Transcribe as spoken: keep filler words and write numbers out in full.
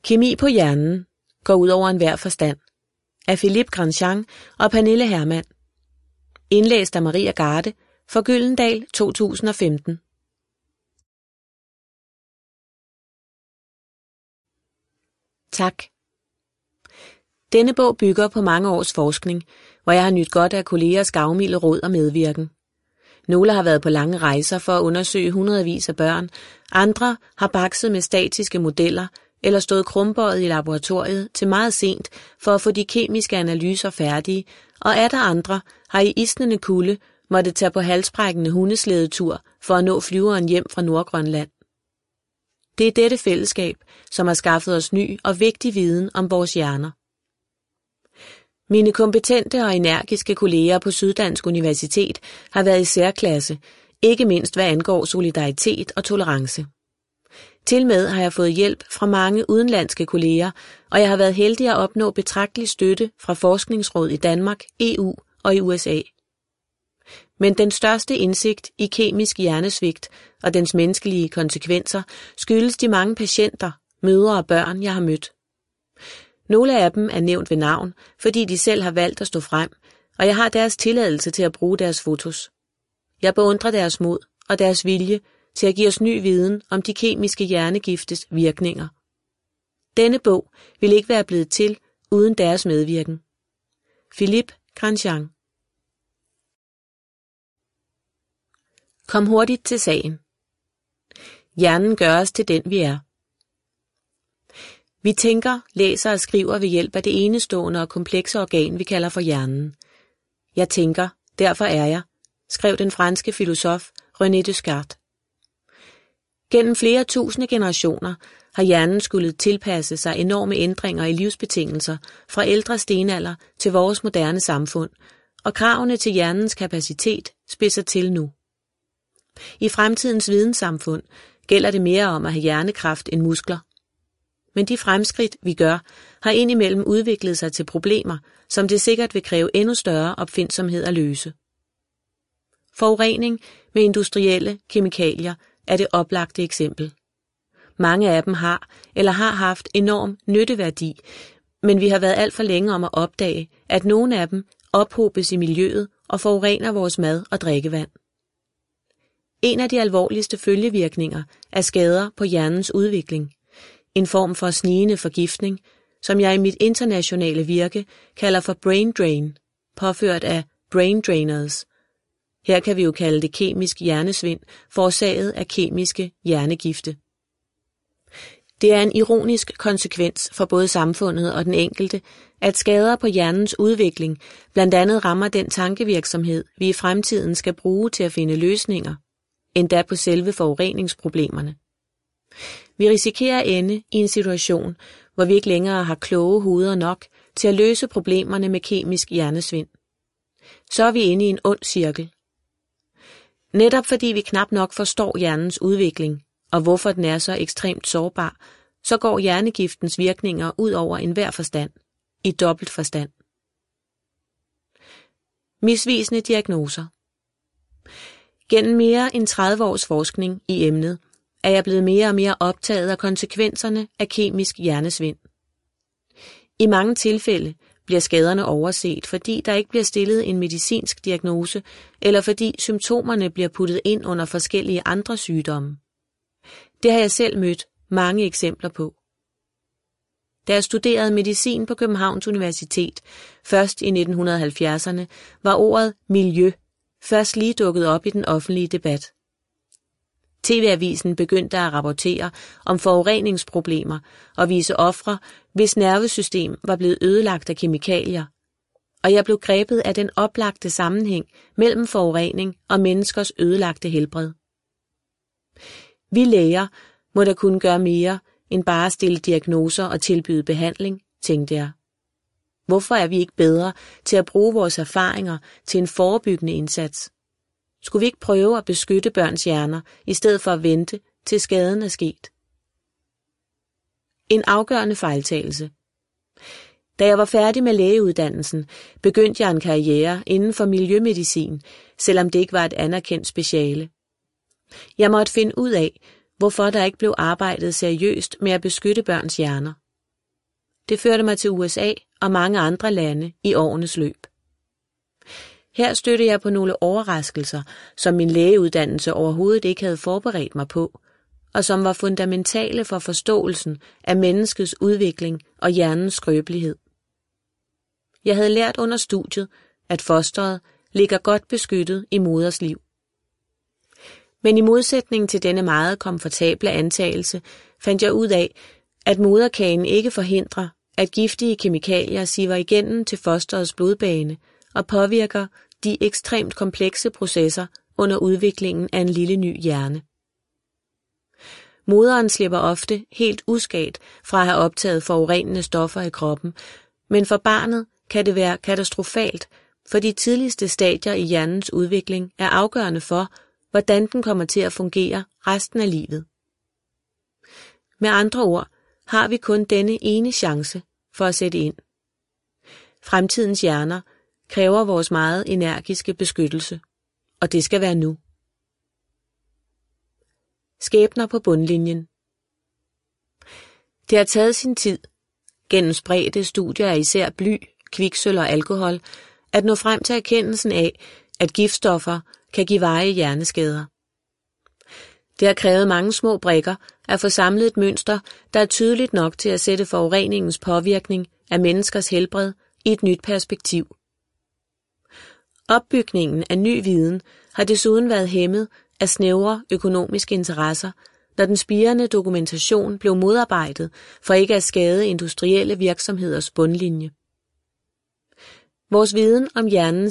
Kemi på hjernen går ud over enhver forstand af Philippe Grandjean og Pernille Hermann. Indlæst af Maria Garde for Gyldendal to tusind og femten. Tak. Denne bog bygger på mange års forskning, hvor jeg har nydt godt af kollegers gavmilde råd og medvirken. Nogle har været på lange rejser for at undersøge hundredvis af børn, andre har bakset med statiske modeller eller stået krumbøjet i laboratoriet til meget sent for at få de kemiske analyser færdige, og atter andre har i isnende kulde måtte tage på halsbrækkende hundeslædetur for at nå flyveren hjem fra Nordgrønland. Det er dette fællesskab, som har skaffet os ny og vigtig viden om vores hjerner. Mine kompetente og energiske kolleger på Syddansk Universitet har været i særklasse, ikke mindst hvad angår solidaritet og tolerance. Tilmed har jeg fået hjælp fra mange udenlandske kolleger, og jeg har været heldig at opnå betragtelig støtte fra Forskningsråd i Danmark, E U og i U S A. Men den største indsigt i kemisk hjernesvigt og dens menneskelige konsekvenser skyldes de mange patienter, mødre og børn, jeg har mødt. Nogle af dem er nævnt ved navn, fordi de selv har valgt at stå frem, og jeg har deres tilladelse til at bruge deres fotos. Jeg beundrer deres mod og deres vilje til at give os ny viden om de kemiske hjernegiftes virkninger. Denne bog vil ikke være blevet til uden deres medvirken. Philippe Grandjean. Kom hurtigt til sagen. Hjernen gør os til den, vi er. Vi tænker, læser og skriver ved hjælp af det enestående og komplekse organ, vi kalder for hjernen. Jeg tænker, derfor er jeg, skrev den franske filosof René Descartes. Gennem flere tusinde generationer har hjernen skulle tilpasse sig enorme ændringer i livsbetingelser fra ældre stenalder til vores moderne samfund, og kravene til hjernens kapacitet spidser til nu. I fremtidens videnssamfund gælder det mere om at have hjernekraft end muskler. Men de fremskridt, vi gør, har indimellem udviklet sig til problemer, som det sikkert vil kræve endnu større opfindsomhed at løse. Forurening med industrielle kemikalier er det oplagte eksempel. Mange af dem har eller har haft enorm nytteværdi, men vi har været alt for længe om at opdage, at nogle af dem ophobes i miljøet og forurener vores mad og drikkevand. En af de alvorligste følgevirkninger er skader på hjernens udvikling. En form for snigende forgiftning, som jeg i mit internationale virke kalder for brain drain, påført af brain drainers. Her kan vi jo kalde det kemisk hjernesvind, forårsaget af kemiske hjernegifte. Det er en ironisk konsekvens for både samfundet og den enkelte, at skader på hjernens udvikling blandt andet rammer den tankevirksomhed, vi i fremtiden skal bruge til at finde løsninger, endda på selve forureningsproblemerne. Vi risikerer at ende i en situation, hvor vi ikke længere har kloge hoveder nok til at løse problemerne med kemisk hjernesvind. Så er vi inde i en ond cirkel. Netop fordi vi knap nok forstår hjernens udvikling, og hvorfor den er så ekstremt sårbar, så går hjernegiftens virkninger ud over enhver forstand, i dobbelt forstand. Misvisende diagnoser. Gennem mere end tredive års forskning i emnet, er jeg blevet mere og mere optaget af konsekvenserne af kemisk hjernesvind. I mange tilfælde bliver skaderne overset, fordi der ikke bliver stillet en medicinsk diagnose, eller fordi symptomerne bliver puttet ind under forskellige andre sygdomme. Det har jeg selv mødt mange eksempler på. Da jeg studerede medicin på Københavns Universitet, først i nitten halvfjerdserne, var ordet miljø først lige dukket op i den offentlige debat. T V-avisen begyndte at rapportere om forureningsproblemer og vise ofre, hvis nervesystem var blevet ødelagt af kemikalier, og jeg blev grebet af den oplagte sammenhæng mellem forurening og menneskers ødelagte helbred. Vi læger må da kunne gøre mere end bare stille diagnoser og tilbyde behandling, tænkte jeg. Hvorfor er vi ikke bedre til at bruge vores erfaringer til en forebyggende indsats? Skulle vi ikke prøve at beskytte børns hjerner, i stedet for at vente, til skaden er sket? En afgørende fejltagelse. Da jeg var færdig med lægeuddannelsen, begyndte jeg en karriere inden for miljømedicin, selvom det ikke var et anerkendt speciale. Jeg måtte finde ud af, hvorfor der ikke blev arbejdet seriøst med at beskytte børns hjerner. Det førte mig til U S A og mange andre lande i årenes løb. Her stødte jeg på nogle overraskelser, som min lægeuddannelse overhovedet ikke havde forberedt mig på, og som var fundamentale for forståelsen af menneskets udvikling og hjernens skrøbelighed. Jeg havde lært under studiet, at fosteret ligger godt beskyttet i moders liv. Men i modsætning til denne meget komfortable antagelse, fandt jeg ud af, at moderkagen ikke forhindrer, at giftige kemikalier siver igennem til fosterets blodbane og påvirker de ekstremt komplekse processer under udviklingen af en lille ny hjerne. Moderen slipper ofte helt uskadt fra at have optaget forurenende stoffer i kroppen, men for barnet kan det være katastrofalt, for de tidligste stadier i hjernens udvikling er afgørende for, hvordan den kommer til at fungere resten af livet. Med andre ord har vi kun denne ene chance for at sætte ind. Fremtidens hjerner kræver vores meget energiske beskyttelse, og det skal være nu. Skæbner på bundlinjen. Det har taget sin tid, gennem spredte studier af især bly, kviksølv og alkohol, at nå frem til erkendelsen af, at giftstoffer kan give varige hjerneskader. Det har krævet mange små brikker at få samlet et mønster, der er tydeligt nok til at sætte forureningens påvirkning af menneskers helbred i et nyt perspektiv. Opbygningen af ny viden har desuden været hæmmet af snævre økonomiske interesser, når den spirende dokumentation blev modarbejdet for ikke at skade industrielle virksomheders bundlinje. Vores viden om hjernens